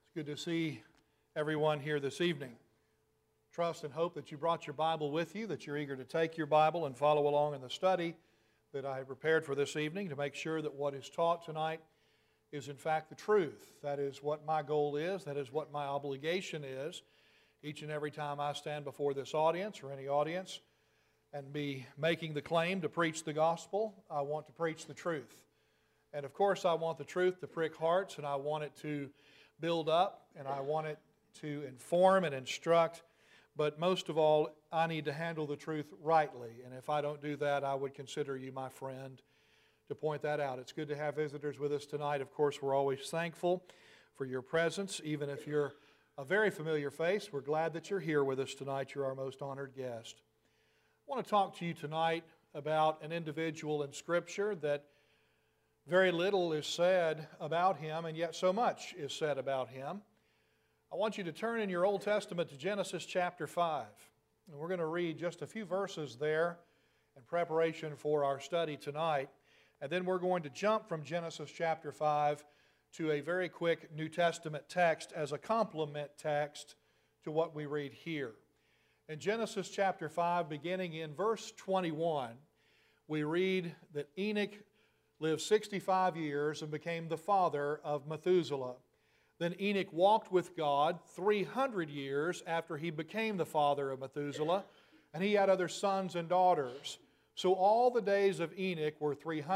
It's good to see everyone here this evening. Trust and hope that you brought your Bible with you, that you're eager to take your Bible and follow along in the study that I have prepared for this evening to make sure that what is taught tonight is in fact the truth. That is what my goal is. That is what my obligation is. Each and every time I stand before this audience or any audience and be making the claim to preach the gospel, I want to preach the truth. And of course, I want the truth to prick hearts, and I want it to build up, and I want it to inform and instruct. But most of all, I need to handle the truth rightly. And if I don't do that, I would consider you my friend to point that out. It's good to have visitors with us tonight. Of course, we're always thankful for your presence. Even if you're a very familiar face, we're glad that you're here with us tonight. You're our most honored guest. I want to talk to you tonight about an individual in Scripture that very little is said about him, and yet so much is said about him. I want you to turn in your Old Testament to Genesis chapter 5. And we're going to read just a few verses there in preparation for our study tonight. And then we're going to jump from Genesis chapter 5 to a very quick New Testament text as a complement text to what we read here. In Genesis chapter 5, beginning in verse 21, we read that Enoch lived 65 years and became the father of Methuselah. Then Enoch walked with God 300 years after he became the father of Methuselah, and he had other sons and daughters. So all the days of Enoch were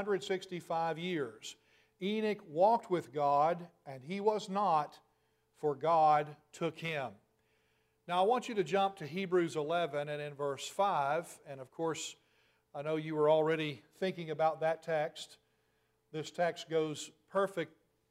365 years. Enoch walked with God, and he was not, for God took him. Now I want you to jump to Hebrews 11 and in verse 5, and of course I know you were already thinking about that text. This text goes perfect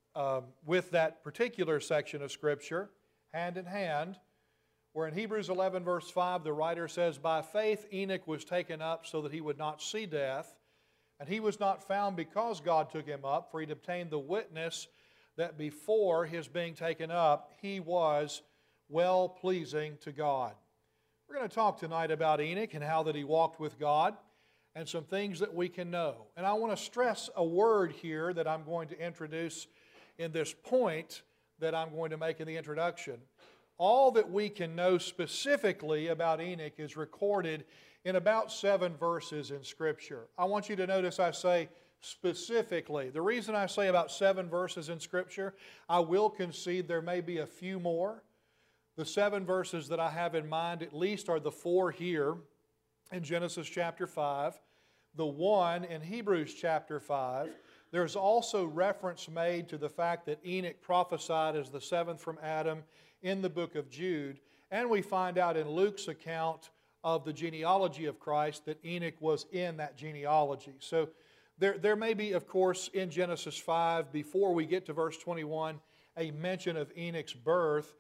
with that particular section of Scripture, hand in hand, where in Hebrews 11 verse 5 the writer says, "By faith Enoch was taken up so that he would not see death, and he was not found because God took him up, for he'd obtained the witness that before his being taken up he was well-pleasing to God." We're going to talk tonight about Enoch and how that he walked with God, and some things that we can know. And I want to stress a word here that I'm going to introduce in this point that I'm going to make in the introduction. All that we can know specifically about Enoch is recorded in about 7 verses in Scripture. I want you to notice I say specifically. The reason I say about 7 verses in Scripture, I will concede there may be a few more. The 7 verses that I have in mind at least are the 4 here in Genesis chapter 5, the 1 in Hebrews chapter 5. There's also reference made to the fact that Enoch prophesied as the 7th from Adam in the book of Jude. And we find out in Luke's account of the genealogy of Christ that Enoch was in that genealogy. So there may be, of course, in Genesis 5, before we get to verse 21, a mention of Enoch's birth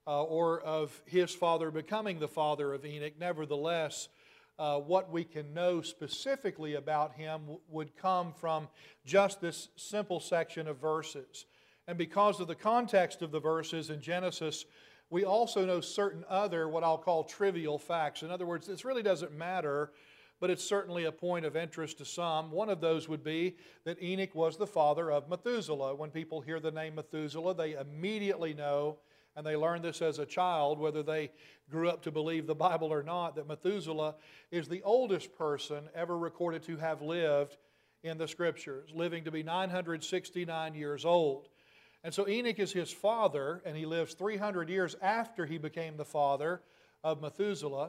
or of his father becoming the father of Enoch. Nevertheless, what we can know specifically about him would come from just this simple section of verses. And because of the context of the verses in Genesis, we also know certain other, what I'll call trivial facts. In other words, this really doesn't matter, but it's certainly a point of interest to some. One of those would be that Enoch was the father of Methuselah. When people hear the name Methuselah, they immediately know, and they learn this as a child, whether they grew up to believe the Bible or not, that Methuselah is the oldest person ever recorded to have lived in the Scriptures, living to be 969 years old. And so Enoch is his father, and he lives 300 years after he became the father of Methuselah.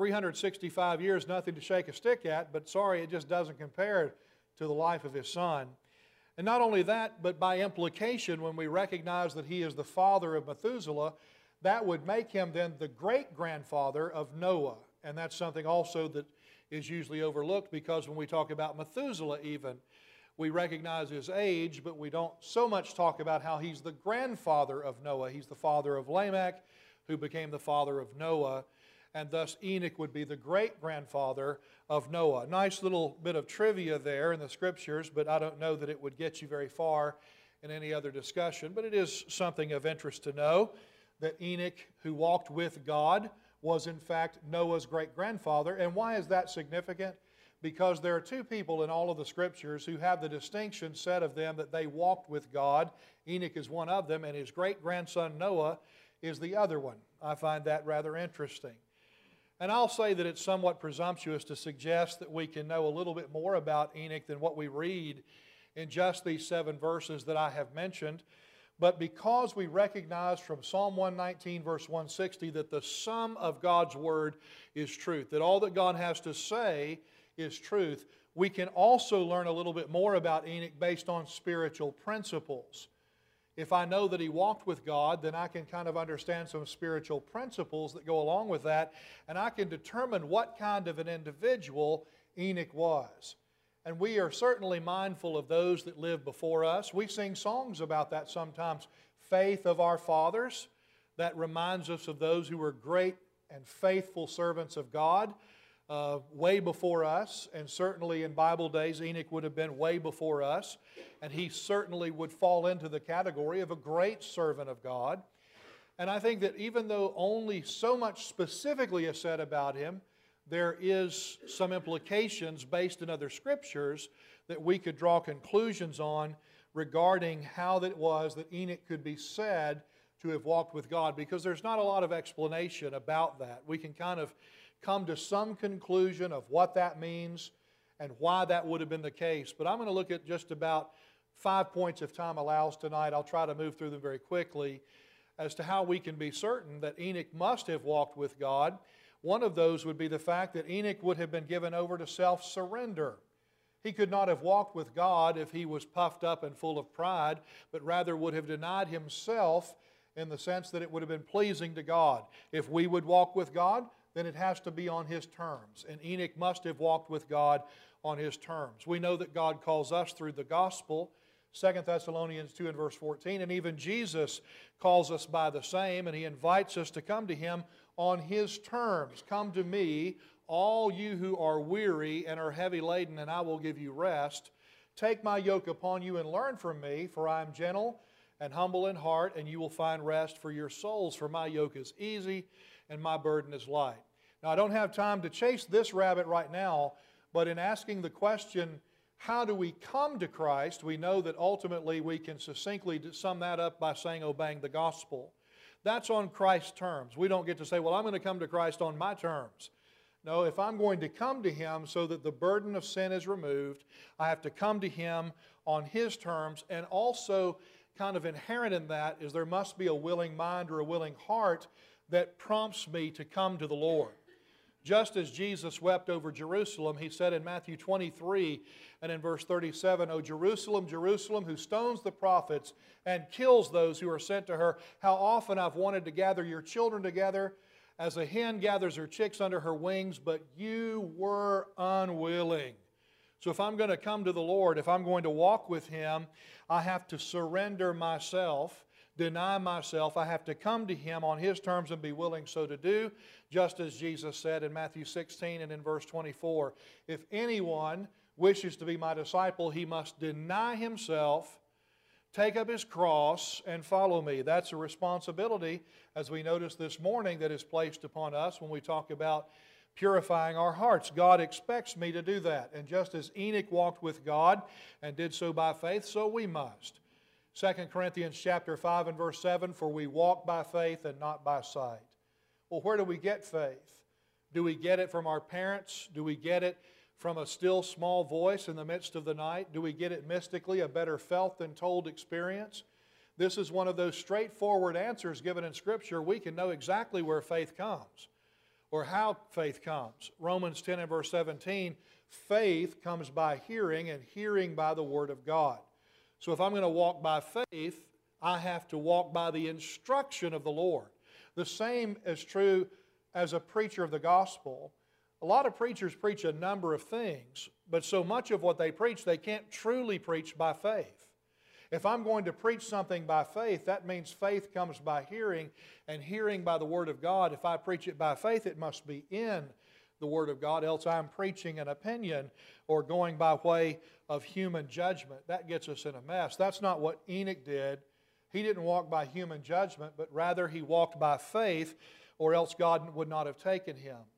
365 years, nothing to shake a stick at, but sorry, it just doesn't compare to the life of his son. And not only that, but by implication, when we recognize that he is the father of Methuselah, that would make him then the great-grandfather of Noah. And that's something also that is usually overlooked, because when we talk about Methuselah even, we recognize his age, but we don't so much talk about how he's the grandfather of Noah. He's the father of Lamech, who became the father of Noah. And thus Enoch would be the great-grandfather of Noah. Nice little bit of trivia there in the Scriptures, but I don't know that it would get you very far in any other discussion. But it is something of interest to know that Enoch, who walked with God, was in fact Noah's great-grandfather. And why is that significant? because there are two people in all of the Scriptures who have the distinction said of them that they walked with God. Enoch is one of them, and his great-grandson Noah is the other one. I find that rather interesting. And I'll say that it's somewhat presumptuous to suggest that we can know a little bit more about Enoch than what we read in just these 7 verses that I have mentioned. But because we recognize from Psalm 119, verse 160, that the sum of God's Word is truth, that all that God has to say is truth, we can also learn a little bit more about Enoch based on spiritual principles. If I know that he walked with God, then I can kind of understand some spiritual principles that go along with that, and I can determine what kind of an individual Enoch was. And we are certainly mindful of those that lived before us. We sing songs about that sometimes. Faith of our fathers, that reminds us of those who were great and faithful servants of God way before us. And certainly in Bible days, Enoch would have been way before us. And he certainly would fall into the category of a great servant of God. And I think that even though only so much specifically is said about him, there is some implications based in other scriptures that we could draw conclusions on regarding how it was that Enoch could be said to have walked with God, because there's not a lot of explanation about that. We can kind of come to some conclusion of what that means and why that would have been the case. But I'm going to look at just about 5 points if time allows tonight. I'll try to move through them very quickly as to how we can be certain that Enoch must have walked with God. One of those would be the fact that Enoch would have been given over to self-surrender. He could not have walked with God if he was puffed up and full of pride, but rather would have denied himself in the sense that it would have been pleasing to God. If we would walk with God, then it has to be on His terms. And Enoch must have walked with God on His terms. We know that God calls us through the gospel, 2 Thessalonians 2 and verse 14, and even Jesus calls us by the same, and He invites us to come to Him on His terms. Come to me, all you who are weary and are heavy laden, and I will give you rest. Take my yoke upon you and learn from me, for I am gentle and humble in heart, and you will find rest for your souls. For my yoke is easy and my burden is light. Now, I don't have time to chase this rabbit right now, but in asking the question, how do we come to Christ, we know that ultimately we can succinctly sum that up by saying obeying the gospel. That's on Christ's terms. We don't get to say, well, I'm going to come to Christ on my terms. No, if I'm going to come to Him so that the burden of sin is removed, I have to come to Him on His terms. And also, kind of inherent in that is there must be a willing mind or a willing heart that prompts me to come to the Lord. Just as Jesus wept over Jerusalem, He said in Matthew 23 and in verse 37, O Jerusalem, Jerusalem, who stones the prophets and kills those who are sent to her, how often I've wanted to gather your children together as a hen gathers her chicks under her wings, but you were unwilling. So if I'm going to come to the Lord, if I'm going to walk with Him, I have to surrender myself, deny myself. I have to come to Him on His terms and be willing so to do, just as Jesus said in Matthew 16 and in verse 24. If anyone wishes to be my disciple, he must deny himself, take up his cross, and follow me. That's a responsibility, as we noticed this morning, that is placed upon us when we talk about purifying our hearts. God expects me to do that. And just as Enoch walked with God and did so by faith, so we must. 2 Corinthians chapter 5 and verse 7, for we walk by faith and not by sight. Well, where do we get faith? Do we get it from our parents? Do we get it from a still small voice in the midst of the night? Do we get it mystically, a better felt than told experience? This is one of those straightforward answers given in Scripture. We can know exactly where faith comes or how faith comes. Romans 10 and verse 17, faith comes by hearing, and hearing by the Word of God. So if I'm going to walk by faith, I have to walk by the instruction of the Lord. The same is true as a preacher of the gospel. A lot of preachers preach a number of things, but so much of what they preach, they can't truly preach by faith. If I'm going to preach something by faith, that means faith comes by hearing, and hearing by the Word of God. If I preach it by faith, it must be in the Word of God, else I'm preaching an opinion or going by way of human judgment. That gets us in a mess. That's not what Enoch did. He didn't walk by human judgment, but rather he walked by faith, or else God would not have taken him.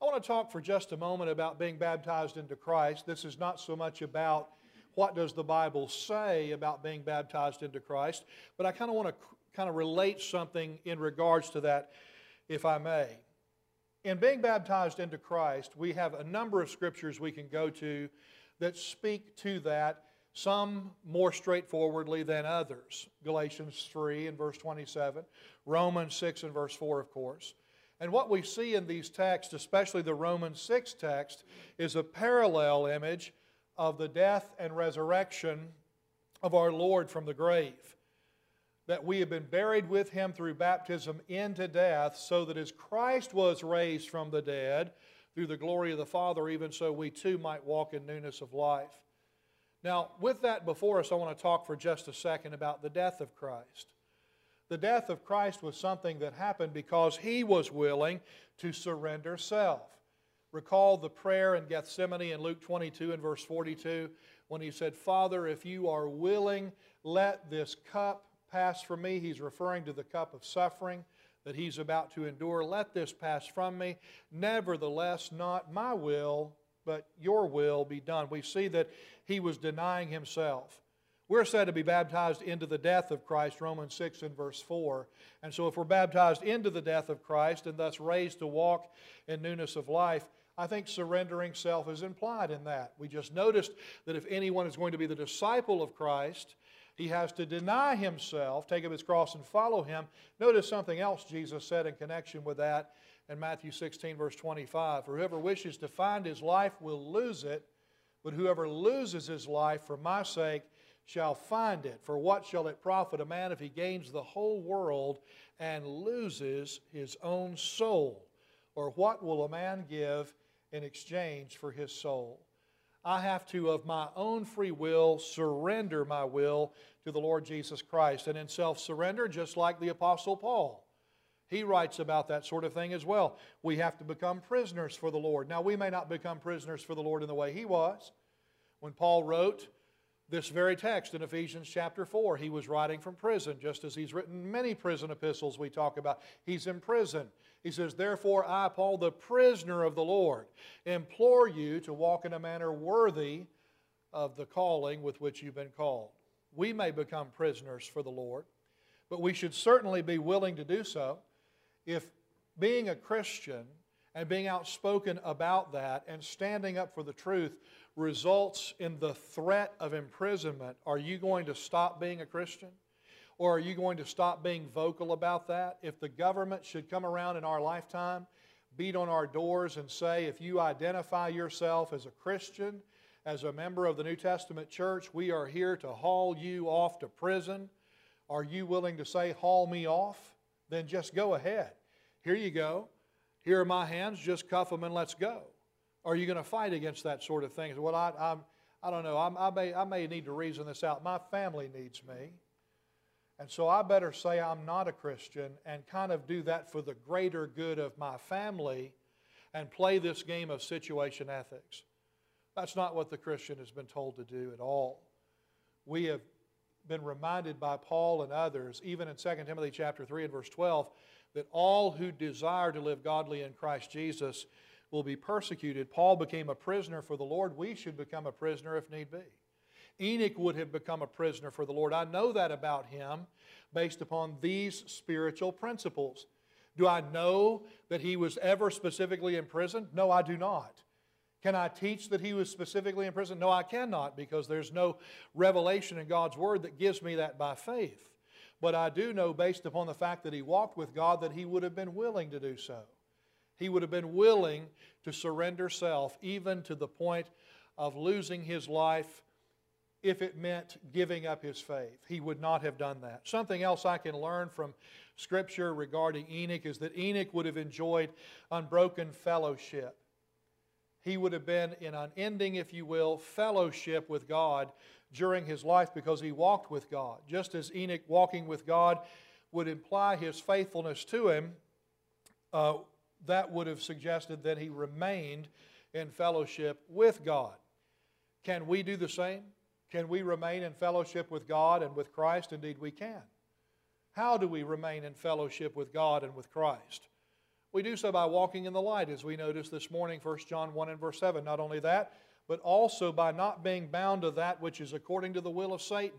I want to talk for just a moment about being baptized into Christ. This is not so much about what does the Bible say about being baptized into Christ, but I kind of want to relate something in regards to that, if I may. In being baptized into Christ, we have a number of scriptures we can go to that speak to that, some more straightforwardly than others. Galatians 3 and verse 27, Romans 6 and verse 4, of course. And what we see in these texts, especially the Romans 6 text, is a parallel image of the death and resurrection of our Lord from the grave. That we have been buried with Him through baptism into death, so that as Christ was raised from the dead through the glory of the Father, even so we too might walk in newness of life. Now, with that before us, I want to talk for just a second about the death of Christ. The death of Christ was something that happened because He was willing to surrender self. Recall the prayer in Gethsemane in Luke 22 and verse 42 when He said, "Father, if you are willing, let this cup pass from me." He's referring to the cup of suffering that He's about to endure. "Let this pass from me. Nevertheless, not my will, but your will be done." We see that He was denying Himself. We're said to be baptized into the death of Christ, Romans 6 and verse 4. And so if we're baptized into the death of Christ and thus raised to walk in newness of life, I think surrendering self is implied in that. We just noticed that if anyone is going to be the disciple of Christ, he has to deny himself, take up his cross and follow Him. Notice something else Jesus said in connection with that in Matthew 16 verse 25. "For whoever wishes to find his life will lose it, but whoever loses his life for my sake shall find it. For what shall it profit a man if he gains the whole world and loses his own soul? Or what will a man give in exchange for his soul?" I have to, of my own free will, surrender my will to the Lord Jesus Christ. And in self-surrender, just like the Apostle Paul, he writes about that sort of thing as well. We have to become prisoners for the Lord. Now, we may not become prisoners for the Lord in the way he was. When Paul wrote this very text in Ephesians chapter 4, he was writing from prison, just as he's written many prison epistles we talk about. He's in prison. He says, "Therefore I, Paul, the prisoner of the Lord, implore you to walk in a manner worthy of the calling with which you've been called." We may become prisoners for the Lord, but we should certainly be willing to do so. If being a Christian and being outspoken about that and standing up for the truth results in the threat of imprisonment, are you going to stop being a Christian? Or are you going to stop being vocal about that? If the government should come around in our lifetime, beat on our doors and say, if you identify yourself as a Christian, as a member of the New Testament church, we are here to haul you off to prison. Are you willing to say, haul me off? Then just go ahead. Here you go. Here are my hands. Just cuff them and let's go. Are you going to fight against that sort of thing? Well, I don't know. I may need to reason this out. My family needs me. And so I better say I'm not a Christian and kind of do that for the greater good of my family and play this game of situation ethics. That's not what the Christian has been told to do at all. We have been reminded by Paul and others, even in 2 Timothy chapter 3 and verse 12, that all who desire to live godly in Christ Jesus will be persecuted. Paul became a prisoner for the Lord. We should become a prisoner if need be. Enoch would have become a prisoner for the Lord. I know that about him based upon these spiritual principles. Do I know that he was ever specifically imprisoned? No, I do not. Can I teach that he was specifically in prison? No, I cannot, because there's no revelation in God's Word that gives me that by faith. But I do know, based upon the fact that he walked with God, that he would have been willing to do so. He would have been willing to surrender self, even to the point of losing his life if it meant giving up his faith. He would not have done that. Something else I can learn from Scripture regarding Enoch is that Enoch would have enjoyed unbroken fellowship. He would have been in unending, if you will, fellowship with God during his life because he walked with God. Just as Enoch walking with God would imply his faithfulness to Him, that would have suggested that he remained in fellowship with God. Can we do the same? Can we remain in fellowship with God and with Christ? Indeed we can. How do we remain in fellowship with God and with Christ? We do so by walking in the light, as we noticed this morning, 1 John 1 and verse 7. Not only that, but also by not being bound to that which is according to the will of Satan.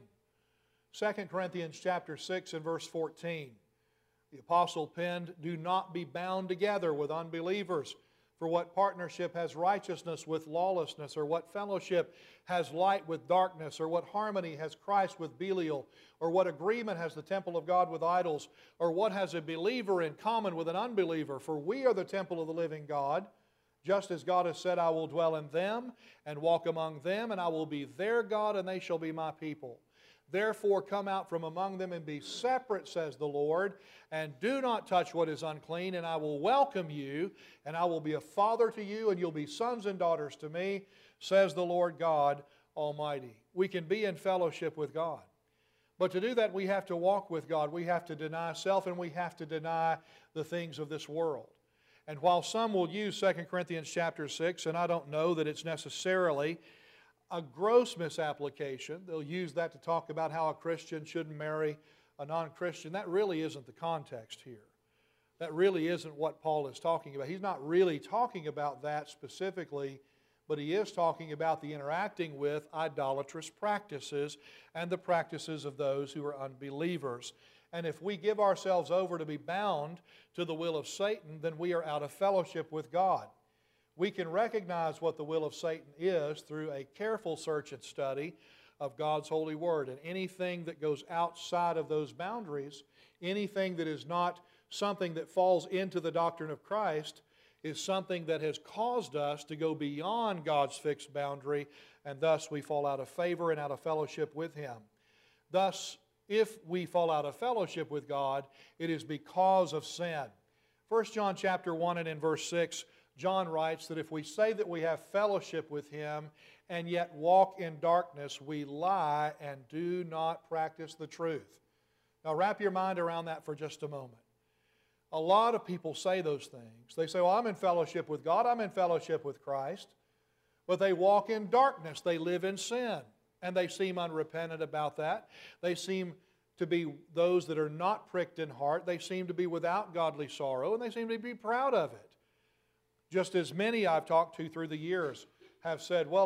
2 Corinthians chapter 6 and verse 14. The apostle penned, "Do not be bound together with unbelievers. For what partnership has righteousness with lawlessness? Or what fellowship has light with darkness? Or what harmony has Christ with Belial? Or what agreement has the temple of God with idols? Or what has a believer in common with an unbeliever? For we are the temple of the living God. Just as God has said, I will dwell in them and walk among them, and I will be their God, and they shall be my people. Therefore come out from among them and be separate, says the Lord, and do not touch what is unclean, and I will welcome you, and I will be a father to you, and you'll be sons and daughters to me, says the Lord God Almighty." We can be in fellowship with God. But to do that, we have to walk with God. We have to deny self, and we have to deny the things of this world. And while some will use 2 Corinthians chapter 6, and I don't know that it's necessarily a gross misapplication, they'll use that to talk about how a Christian shouldn't marry a non-Christian. That really isn't the context here. That really isn't what Paul is talking about. He's not really talking about that specifically, but he is talking about the interacting with idolatrous practices and the practices of those who are unbelievers. And if we give ourselves over to be bound to the will of Satan, then we are out of fellowship with God. We can recognize what the will of Satan is through a careful search and study of God's holy word. And anything that goes outside of those boundaries, anything that is not something that falls into the doctrine of Christ, is something that has caused us to go beyond God's fixed boundary, and thus we fall out of favor and out of fellowship with Him. Thus, if we fall out of fellowship with God, it is because of sin. 1 John chapter 1 and in verse 6, John writes that if we say that we have fellowship with Him and yet walk in darkness, we lie and do not practice the truth. Now wrap your mind around that for just a moment. A lot of people say those things. They say, well, I'm in fellowship with God, I'm in fellowship with Christ, but they walk in darkness, they live in sin, and they seem unrepentant about that. They seem to be those that are not pricked in heart. They seem to be without godly sorrow, and they seem to be proud of it. Just as many I've talked to through the years have said, well,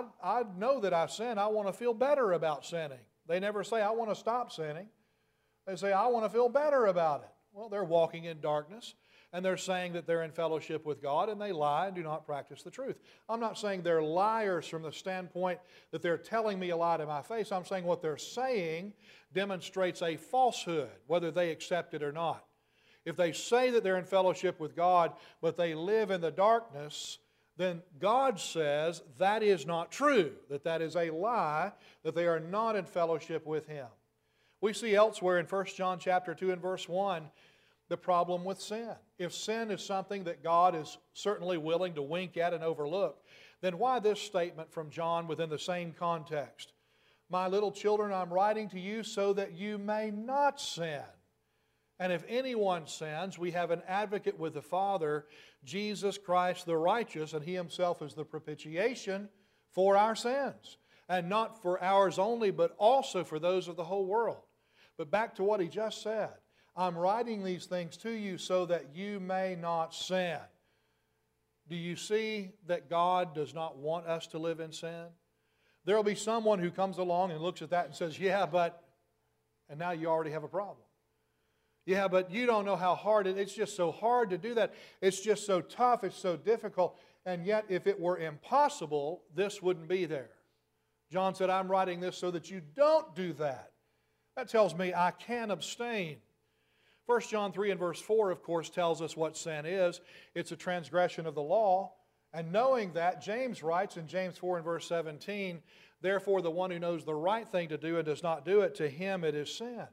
I know that I sin. I want to feel better about sinning. They never say, I want to stop sinning. They say, I want to feel better about it. Well, they're walking in darkness, and they're saying that they're in fellowship with God, and they lie and do not practice the truth. I'm not saying they're liars from the standpoint that they're telling me a lie to my face. I'm saying what they're saying demonstrates a falsehood, whether they accept it or not. If they say that they're in fellowship with God, but they live in the darkness, then God says that is not true, that is a lie, that they are not in fellowship with Him. We see elsewhere in 1 John chapter 2 and verse 1 the problem with sin. If sin is something that God is certainly willing to wink at and overlook, then why this statement from John within the same context? My little children, I'm writing to you so that you may not sin. And if anyone sins, we have an advocate with the Father, Jesus Christ the righteous, and He Himself is the propitiation for our sins. And not for ours only, but also for those of the whole world. But back to what he just said. I'm writing these things to you so that you may not sin. Do you see that God does not want us to live in sin? There will be someone who comes along and looks at that and says, yeah, but, and now you already have a problem. Yeah, but you don't know how hard it's just so hard to do that. It's just so tough, it's so difficult. And yet, if it were impossible, this wouldn't be there. John said, I'm writing this so that you don't do that. That tells me I can abstain. 1 John 3 and verse 4, of course, tells us what sin is. It's a transgression of the law. And knowing that, James writes in James 4 and verse 17, therefore the one who knows the right thing to do and does not do it, to him it is sin.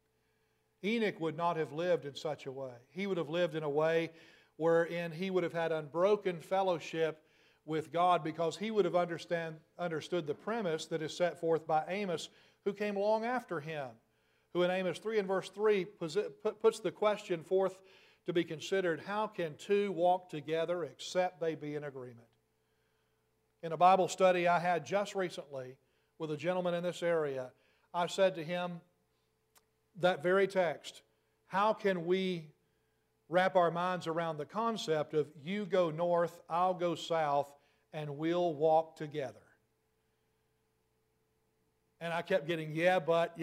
Enoch would not have lived in such a way. He would have lived in a way wherein he would have had unbroken fellowship with God, because he would have understood the premise that is set forth by Amos, who came along after him, who in Amos 3 and verse 3 puts the question forth to be considered, how can two walk together except they be in agreement? In a Bible study I had just recently with a gentleman in this area, I said to him that very text, how can we wrap our minds around the concept of you go north, I'll go south, and we'll walk together. And I kept getting, yeah, but.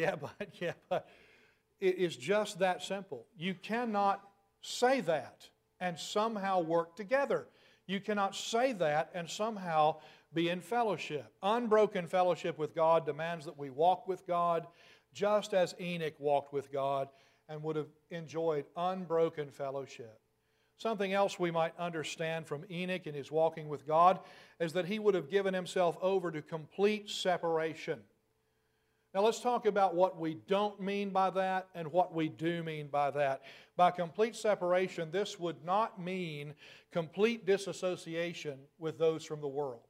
It is just that simple. You cannot say that and somehow work together. You cannot say that and somehow be in fellowship. Unbroken fellowship with God demands that we walk with God just as Enoch walked with God and would have enjoyed unbroken fellowship. Something else we might understand from Enoch in his walking with God is that he would have given himself over to complete separation. Now let's talk about what we don't mean by that and what we do mean by that. By complete separation, this would not mean complete disassociation with those from the world.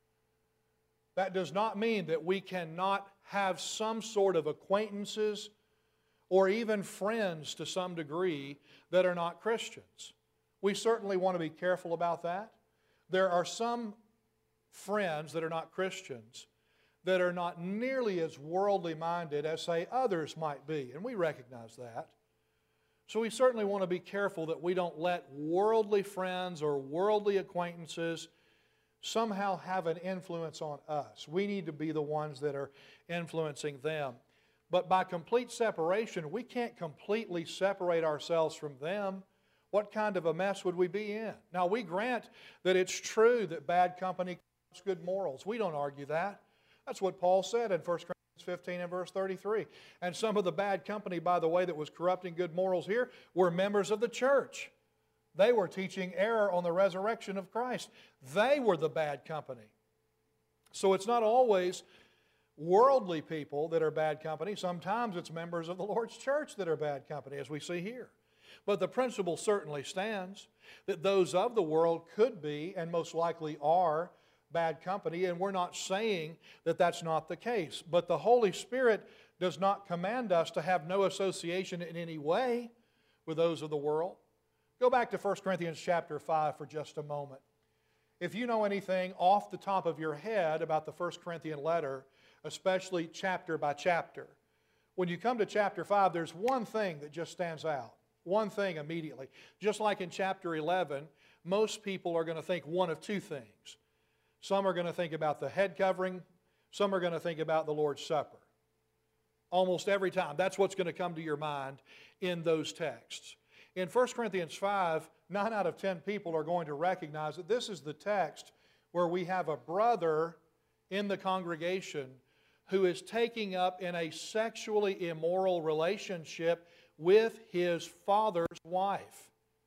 That does not mean that we cannot have some sort of acquaintances or even friends to some degree that are not Christians. We certainly want to be careful about that. There are some friends that are not Christians that are not nearly as worldly minded as, say, others might be, and we recognize that. So we certainly want to be careful that we don't let worldly friends or worldly acquaintances somehow have an influence on us. We need to be the ones that are influencing them. But by complete separation, we can't completely separate ourselves from them. What kind of a mess would we be in? Now, we grant that it's true that bad company corrupts good morals. We don't argue that. That's what Paul said in 1 Corinthians 15 and verse 33. And some of the bad company, by the way, that was corrupting good morals here were members of the church. They were teaching error on the resurrection of Christ. They were the bad company. So it's not always worldly people that are bad company. Sometimes it's members of the Lord's church that are bad company, as we see here. But the principle certainly stands that those of the world could be, and most likely are, bad company, and we're not saying that that's not the case. But the Holy Spirit does not command us to have no association in any way with those of the world. Go back to 1 Corinthians chapter 5 for just a moment. If you know anything off the top of your head about the 1 Corinthian letter, especially chapter by chapter, when you come to chapter 5, there's one thing that just stands out. One thing immediately. Just like in chapter 11, most people are going to think one of two things. Some are going to think about the head covering. Some are going to think about the Lord's Supper. Almost every time. That's what's going to come to your mind in those texts. In 1 Corinthians 5, 9 out of 10 people are going to recognize that this is the text where we have a brother in the congregation who is taking up in a sexually immoral relationship with his father's wife.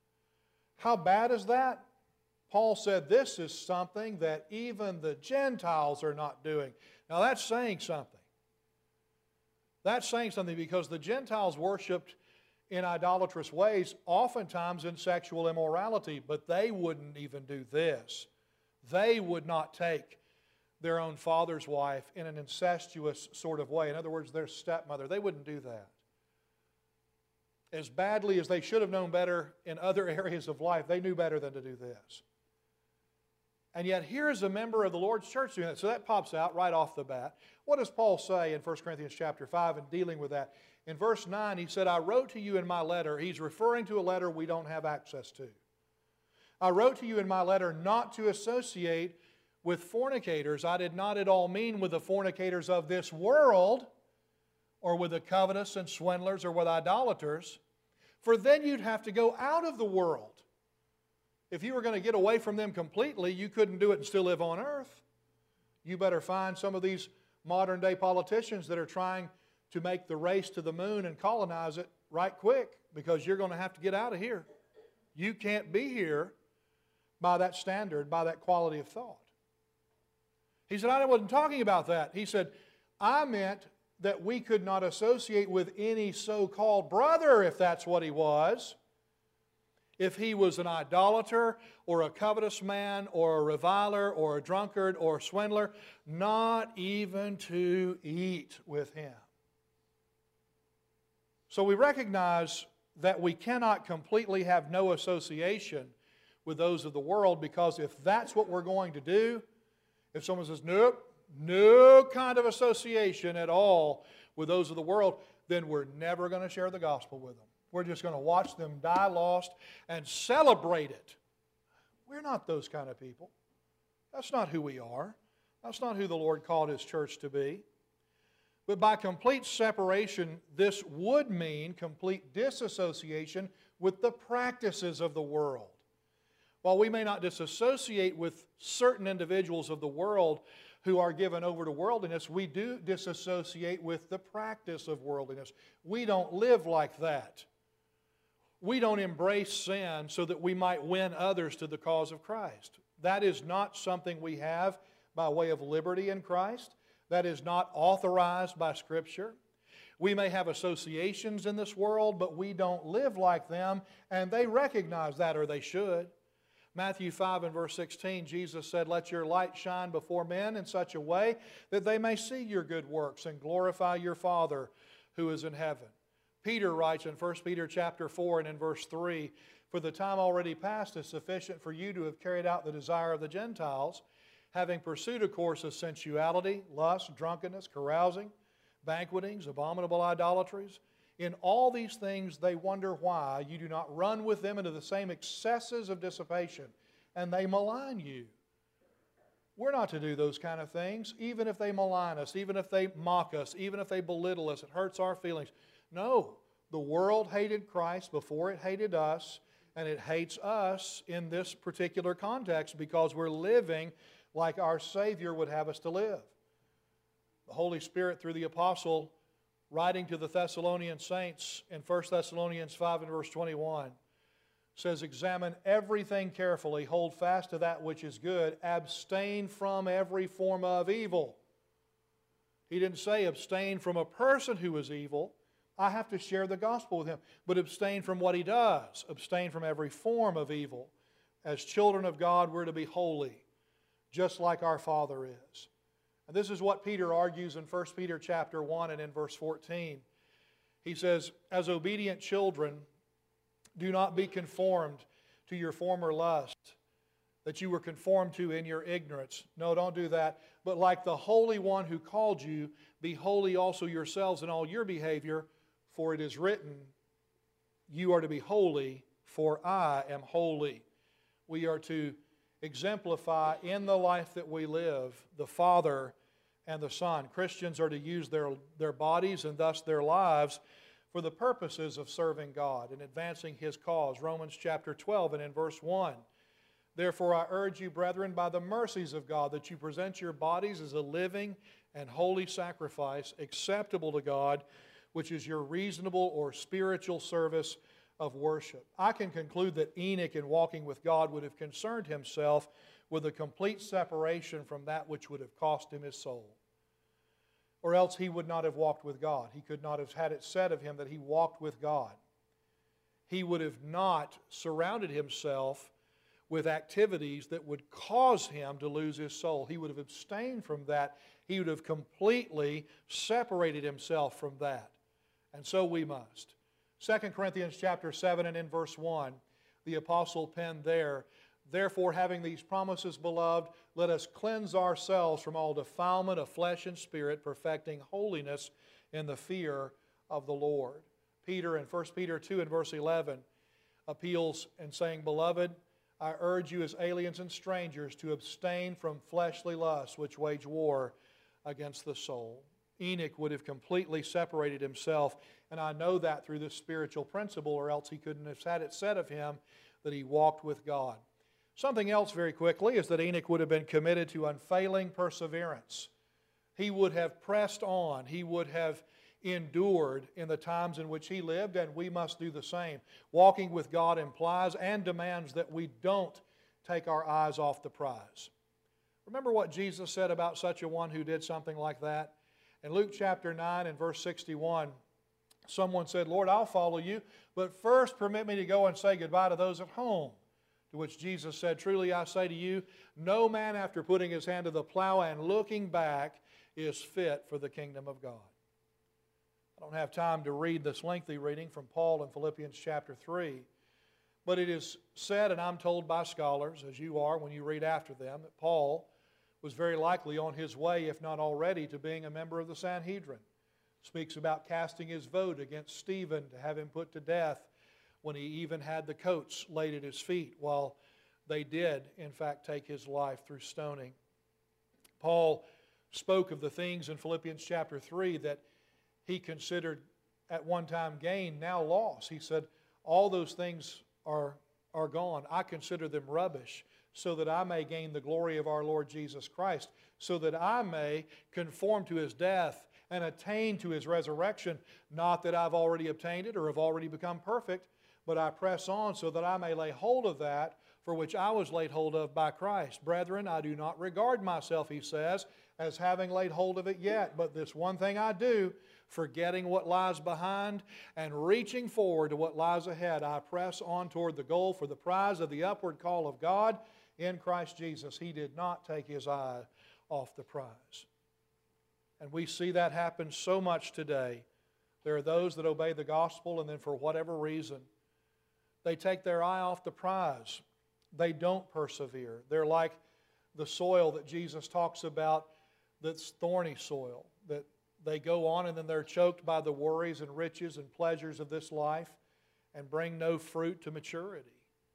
How bad is that? Paul said this is something that even the Gentiles are not doing. Now that's saying something. That's saying something because the Gentiles worshiped in idolatrous ways, oftentimes in sexual immorality, but they wouldn't even do this. They would not take their own father's wife in an incestuous sort of way. In other words, their stepmother. They wouldn't do that. As badly as they should have known better in other areas of life, they knew better than to do this. And yet here's a member of the Lord's church doing that. So that pops out right off the bat. What does Paul say in 1 Corinthians chapter 5 in dealing with that? In verse 9, he said, I wrote to you in my letter. He's referring to a letter we don't have access to. I wrote to you in my letter not to associate with fornicators. I did not at all mean with the fornicators of this world or with the covetous and swindlers or with idolaters, for then you'd have to go out of the world. If you were going to get away from them completely, you couldn't do it and still live on earth. You better find some of these modern day politicians that are trying to make the race to the moon and colonize it right quick, because you're going to have to get out of here. You can't be here by that standard, by that quality of thought. He said, I wasn't talking about that. He said, I meant that we could not associate with any so-called brother, if that's what he was. If he was an idolater or a covetous man or a reviler or a drunkard or a swindler, not even to eat with him. So we recognize that we cannot completely have no association with those of the world, because if that's what we're going to do, if someone says, nope, no kind of association at all with those of the world, then we're never going to share the gospel with them. We're just going to watch them die lost and celebrate it. We're not those kind of people. That's not who we are. That's not who the Lord called His church to be. But by complete separation, this would mean complete disassociation with the practices of the world. While we may not disassociate with certain individuals of the world who are given over to worldliness, we do disassociate with the practice of worldliness. We don't live like that. We don't embrace sin so that we might win others to the cause of Christ. That is not something we have by way of liberty in Christ. That is not authorized by Scripture. We may have associations in this world, but we don't live like them, and they recognize that, or they should. Matthew 5 and verse 16, Jesus said, "Let your light shine before men in such a way that they may see your good works and glorify your Father who is in heaven." Peter writes in 1 Peter chapter 4 and in verse 3, "For the time already past is sufficient for you to have carried out the desire of the Gentiles, having pursued a course of sensuality, lust, drunkenness, carousing, banquetings, abominable idolatries. In all these things they wonder why you do not run with them into the same excesses of dissipation, and they malign you." We're not to do those kind of things, even if they malign us, even if they mock us, even if they belittle us. It hurts our feelings. No, the world hated Christ before it hated us, and it hates us in this particular context because we're living like our Savior would have us to live. The Holy Spirit, through the apostle, writing to the Thessalonian saints in 1 Thessalonians 5 and verse 21, says, "Examine everything carefully, hold fast to that which is good, abstain from every form of evil." He didn't say abstain from a person who is evil. I have to share the gospel with him. But abstain from what he does. Abstain from every form of evil. As children of God, we're to be holy, just like our Father is. And this is what Peter argues in 1 Peter chapter 1 and in verse 14. He says, "As obedient children, do not be conformed to your former lust that you were conformed to in your ignorance." No, don't do that. "But like the Holy One who called you, be holy also yourselves in all your behavior, for it is written, you are to be holy, for I am holy." We are to exemplify in the life that we live the Father and the Son. Christians are to use their bodies and thus their lives for the purposes of serving God and advancing His cause. Romans chapter 12 and in verse 1. "Therefore I urge you, brethren, by the mercies of God, that you present your bodies as a living and holy sacrifice, acceptable to God, which is your reasonable or spiritual service of worship." I can conclude that Enoch, in walking with God, would have concerned himself with a complete separation from that which would have cost him his soul. Or else he would not have walked with God. He could not have had it said of him that he walked with God. He would have not surrounded himself with activities that would cause him to lose his soul. He would have abstained from that. He would have completely separated himself from that. And so we must. 2 Corinthians chapter 7 and in verse 1, the apostle penned there, "Therefore, having these promises, beloved, let us cleanse ourselves from all defilement of flesh and spirit, perfecting holiness in the fear of the Lord." Peter in 1 Peter 2 and verse 11 appeals and saying, "Beloved, I urge you as aliens and strangers to abstain from fleshly lusts which wage war against the soul." Enoch would have completely separated himself, and I know that through this spiritual principle, or else he couldn't have had it said of him that he walked with God. Something else very quickly is that Enoch would have been committed to unfailing perseverance. He would have pressed on. He would have endured in the times in which he lived, and we must do the same. Walking with God implies and demands that we don't take our eyes off the prize. Remember what Jesus said about such a one who did something like that? In Luke chapter 9 and verse 61, someone said, "Lord, I'll follow you, but first permit me to go and say goodbye to those at home." To which Jesus said, "Truly I say to you, no man after putting his hand to the plow and looking back is fit for the kingdom of God." I don't have time to read this lengthy reading from Paul in Philippians chapter 3, but it is said, and I'm told by scholars, as you are when you read after them, that Paul was very likely on his way, if not already, to being a member of the Sanhedrin. Speaks about casting his vote against Stephen to have him put to death when he even had the coats laid at his feet while they did, in fact, take his life through stoning. Paul spoke of the things in Philippians chapter 3 that he considered at one time gain, now loss. He said, all those things are gone. I consider them rubbish, so that I may gain the glory of our Lord Jesus Christ, so that I may conform to his death and attain to his resurrection. Not that I've already obtained it or have already become perfect, but I press on so that I may lay hold of that for which I was laid hold of by Christ. Brethren, I do not regard myself, he says, as having laid hold of it yet, but this one thing I do, forgetting what lies behind and reaching forward to what lies ahead, I press on toward the goal for the prize of the upward call of God in Christ Jesus. He did not take his eye off the prize. And we see that happen so much today. There are those that obey the gospel and then for whatever reason, they take their eye off the prize. They don't persevere. They're like the soil that Jesus talks about that's thorny soil, that they go on and then they're choked by the worries and riches and pleasures of this life and bring no fruit to maturity.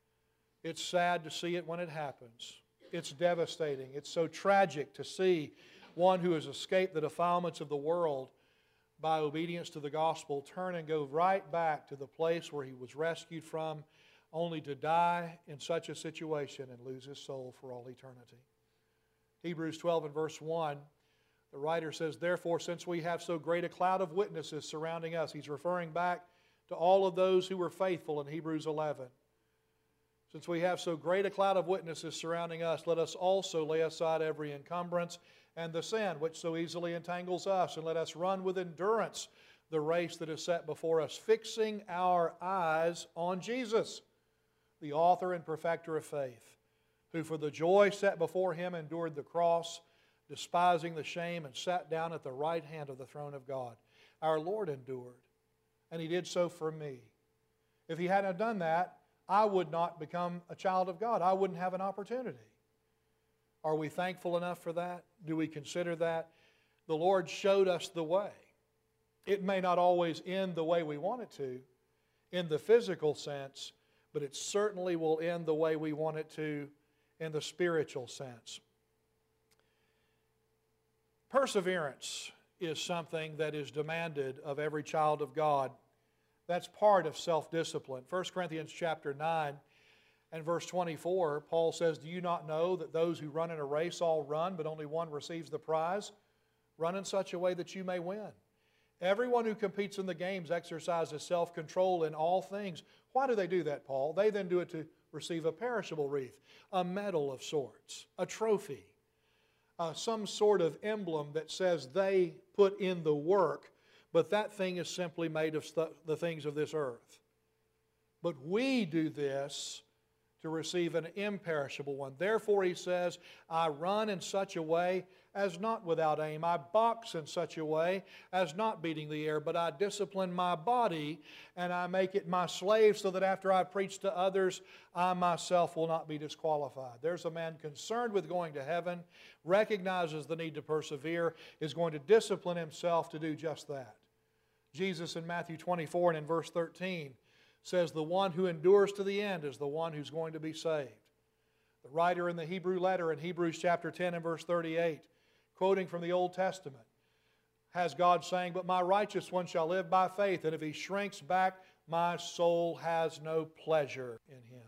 It's sad to see it when it happens. It's devastating. It's so tragic to see one who has escaped the defilements of the world by obedience to the gospel turn and go right back to the place where he was rescued from, only to die in such a situation and lose his soul for all eternity. Hebrews 12 and verse 1, the writer says, therefore, since we have so great a cloud of witnesses surrounding us, he's referring back to all of those who were faithful in Hebrews 11. Since we have so great a cloud of witnesses surrounding us, let us also lay aside every encumbrance and the sin which so easily entangles us, and let us run with endurance the race that is set before us, fixing our eyes on Jesus, the author and perfecter of faith, who for the joy set before him endured the cross, despising the shame, and sat down at the right hand of the throne of God. Our Lord endured, and he did so for me. If he hadn't done that, I would not become a child of God. I wouldn't have an opportunity. Are we thankful enough for that? Do we consider that? The Lord showed us the way. It may not always end the way we want it to in the physical sense, but it certainly will end the way we want it to in the spiritual sense. Perseverance is something that is demanded of every child of God. That's part of self-discipline. 1 Corinthians chapter 9 and verse 24, Paul says, do you not know that those who run in a race all run, but only one receives the prize? Run in such a way that you may win. Everyone who competes in the games exercises self-control in all things. Why do they do that, Paul? They then do it to receive a perishable wreath, a medal of sorts, a trophy, some sort of emblem that says they put in the work, but that thing is simply made of the things of this earth. But we do this to receive an imperishable one. Therefore, he says, I run in such a way as not without aim. I box in such a way as not beating the air, but I discipline my body and I make it my slave so that after I preach to others, I myself will not be disqualified. There's a man concerned with going to heaven, recognizes the need to persevere, is going to discipline himself to do just that. Jesus in Matthew 24 and in verse 13 says, the one who endures to the end is the one who's going to be saved. The writer in the Hebrew letter in Hebrews chapter 10 and verse 38, quoting from the Old Testament, has God saying, but my righteous one shall live by faith, and if he shrinks back, my soul has no pleasure in him.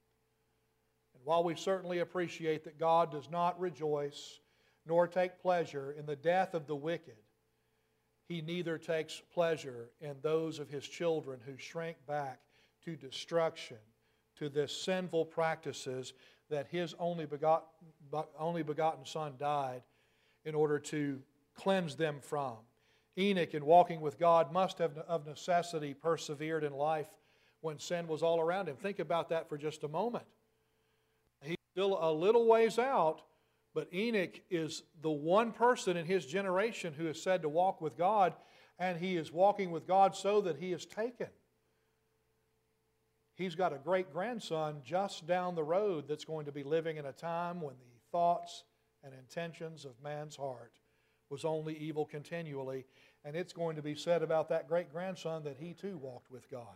And while we certainly appreciate that God does not rejoice nor take pleasure in the death of the wicked, he neither takes pleasure in those of his children who shrink back to destruction, to the sinful practices that his only begotten Son died in order to cleanse them from. Enoch, in walking with God, must have of necessity persevered in life when sin was all around him. Think about that for just a moment. He's still a little ways out, but Enoch is the one person in his generation who is said to walk with God, and he is walking with God so that he is taken. He's got a great-grandson just down the road that's going to be living in a time when the thoughts and intentions of man's heart was only evil continually. And it's going to be said about that great-grandson that he too walked with God.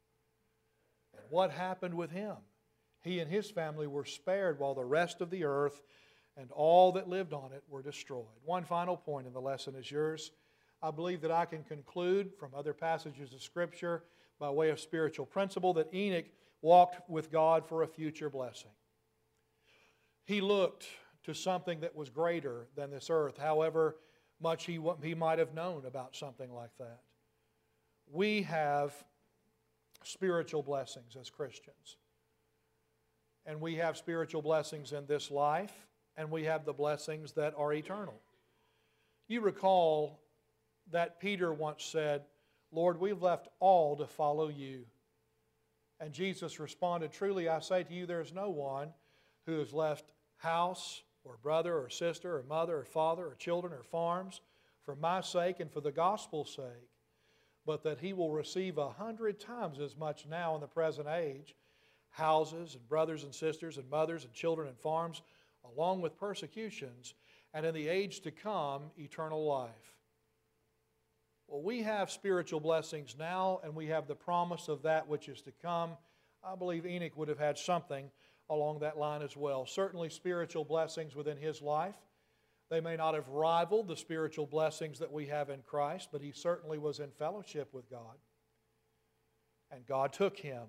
And what happened with him? He and his family were spared while the rest of the earth and all that lived on it were destroyed. One final point in the lesson is yours. I believe that I can conclude from other passages of Scripture by way of spiritual principle that Enoch walked with God for a future blessing. He looked to something that was greater than this earth, however much he might have known about something like that. We have spiritual blessings as Christians. And we have spiritual blessings in this life, and we have the blessings that are eternal. You recall that Peter once said, "Lord, we've left all to follow you." And Jesus responded, "Truly I say to you, there is no one who has left house or brother or sister or mother or father or children or farms for my sake and for the gospel's sake, but that he will receive 100 times as much now in the present age, houses and brothers and sisters and mothers and children and farms, along with persecutions, and in the age to come, eternal life." Well, we have spiritual blessings now, and we have the promise of that which is to come. I believe Enoch would have had something along that line as well. Certainly spiritual blessings within his life. They may not have rivaled the spiritual blessings that we have in Christ, but he certainly was in fellowship with God. And God took him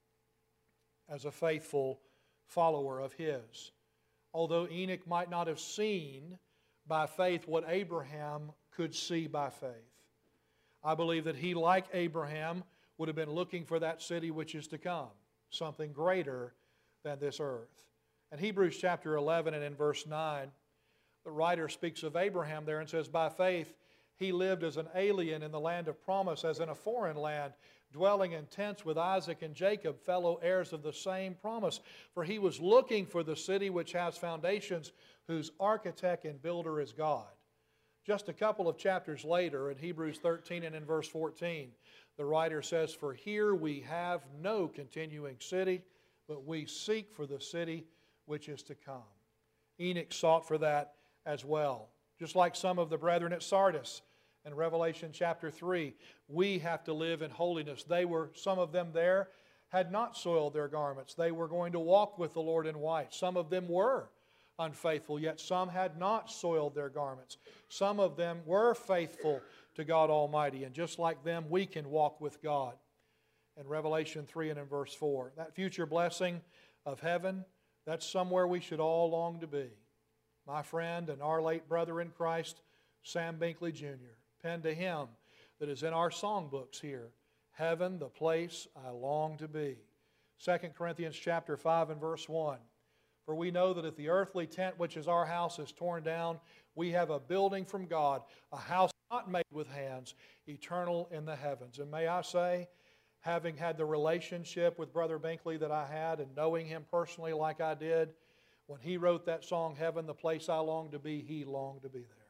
as a faithful follower of his. Although Enoch might not have seen by faith what Abraham could see by faith, I believe that he, like Abraham, would have been looking for that city which is to come, something greater than this earth. In Hebrews chapter 11 and in verse 9, the writer speaks of Abraham there and says, "By faith he lived as an alien in the land of promise, as in a foreign land, dwelling in tents with Isaac and Jacob, fellow heirs of the same promise. For he was looking for the city which has foundations, whose architect and builder is God." Just a couple of chapters later, in Hebrews 13 and in verse 14, the writer says, "For here we have no continuing city, but we seek for the city which is to come." Enoch sought for that as well. Just like some of the brethren at Sardis in Revelation chapter 3, we have to live in holiness. Some of them there had not soiled their garments. They were going to walk with the Lord in white. Some of them were unfaithful, yet some had not soiled their garments. Some of them were faithful to God Almighty, and just like them, we can walk with God. In Revelation 3 and in verse 4, that future blessing of heaven, that's somewhere we should all long to be. My friend and our late brother in Christ, Sam Binkley Jr., penned a hymn that is in our songbooks here, "Heaven, the place I long to be." 2 Corinthians chapter 5 and verse 1, "For we know that if the earthly tent which is our house is torn down, we have a building from God, a house not made with hands, eternal in the heavens." And may I say, having had the relationship with Brother Binkley that I had and knowing him personally like I did, when he wrote that song, "Heaven, the place I long to be," he longed to be there.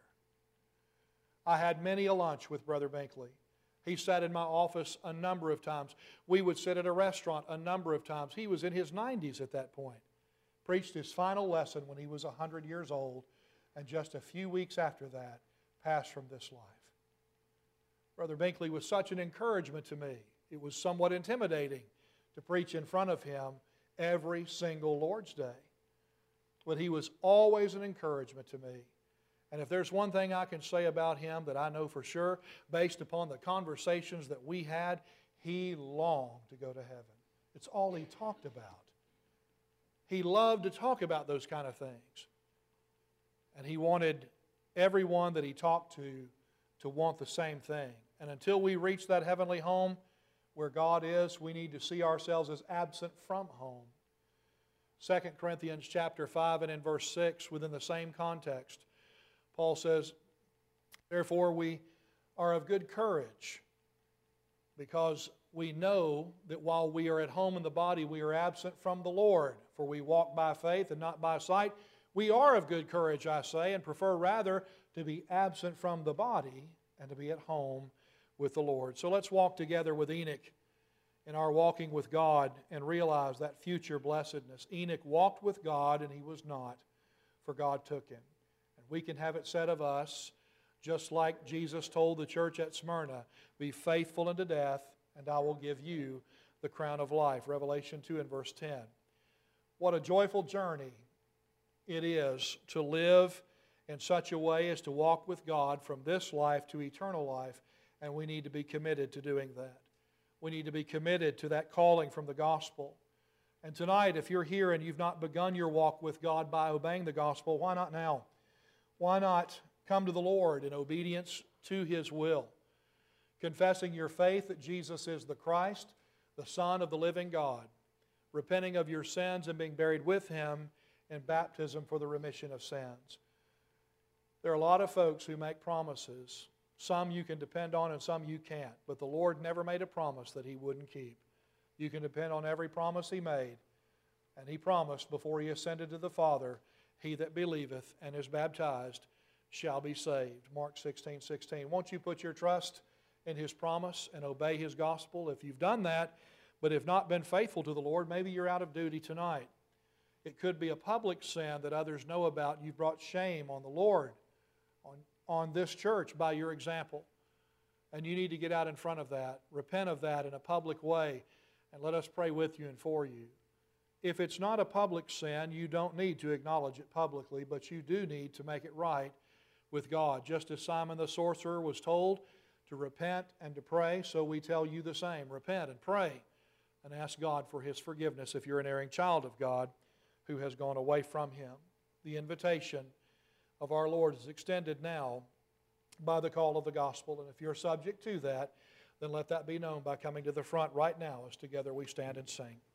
I had many a lunch with Brother Binkley. He sat in my office a number of times. We would sit at a restaurant a number of times. He was in his 90s at that point. Preached his final lesson when he was 100 years old, and just a few weeks after that, passed from this life. Brother Binkley was such an encouragement to me. It was somewhat intimidating to preach in front of him every single Lord's Day. But he was always an encouragement to me. And if there's one thing I can say about him that I know for sure, based upon the conversations that we had, he longed to go to heaven. It's all he talked about. He loved to talk about those kind of things. And he wanted everyone that he talked to want the same thing. And until we reach that heavenly home where God is, we need to see ourselves as absent from home. 2 Corinthians chapter 5 and in verse 6, within the same context, Paul says, "Therefore we are of good courage, because we know that while we are at home in the body, we are absent from the Lord. For we walk by faith and not by sight. We are of good courage, I say, and prefer rather to be absent from the body and to be at home with the Lord." So let's walk together with Enoch in our walking with God and realize that future blessedness. Enoch walked with God and he was not, for God took him. And we can have it said of us just like Jesus told the church at Smyrna, be faithful unto death, and I will give you the crown of life. Revelation 2 and verse 10. What a joyful journey it is to live in such a way as to walk with God from this life to eternal life, and we need to be committed to doing that. We need to be committed to that calling from the gospel. And tonight, if you're here and you've not begun your walk with God by obeying the gospel, why not now? Why not come to the Lord in obedience to His will, confessing your faith that Jesus is the Christ, the Son of the living God, repenting of your sins and being buried with Him in baptism for the remission of sins. There are a lot of folks who make promises. Some you can depend on and some you can't. But the Lord never made a promise that He wouldn't keep. You can depend on every promise He made. And He promised before He ascended to the Father, he that believeth and is baptized shall be saved. Mark 16:16. Won't you put your trust in His promise and obey His gospel? If you've done that, but have not been faithful to the Lord, maybe you're out of duty tonight. It could be a public sin that others know about. You've brought shame on the Lord, on this church by your example. And you need to get out in front of that, repent of that in a public way, and let us pray with you and for you. If it's not a public sin, you don't need to acknowledge it publicly, but you do need to make it right with God. Just as Simon the sorcerer was told to repent and to pray, so we tell you the same. Repent and pray and ask God for His forgiveness if you're an erring child of God who has gone away from Him. The invitation of our Lord is extended now by the call of the gospel. And if you're subject to that, then let that be known by coming to the front right now as together we stand and sing.